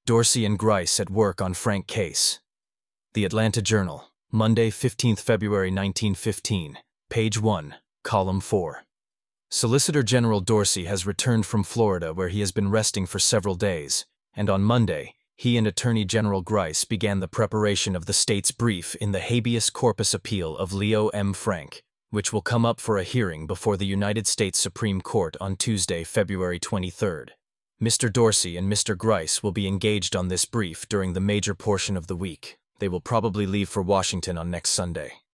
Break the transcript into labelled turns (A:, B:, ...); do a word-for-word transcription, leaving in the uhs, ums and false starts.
A: Dorsey and Grice at work on Frank case. The Atlanta Journal, Monday, fifteenth February nineteen fifteen, page one, column four. Solicitor General Dorsey has returned from Florida where he has been resting for several days, and on Monday, he and Attorney General Grice began the preparation of the state's brief in the habeas corpus appeal of Leo M. Frank, which will come up for a hearing before the United States Supreme Court on Tuesday, February twenty-third. Mister Dorsey and Mister Grice will be engaged on this brief during the major portion of the week. They will probably leave for Washington on next Sunday.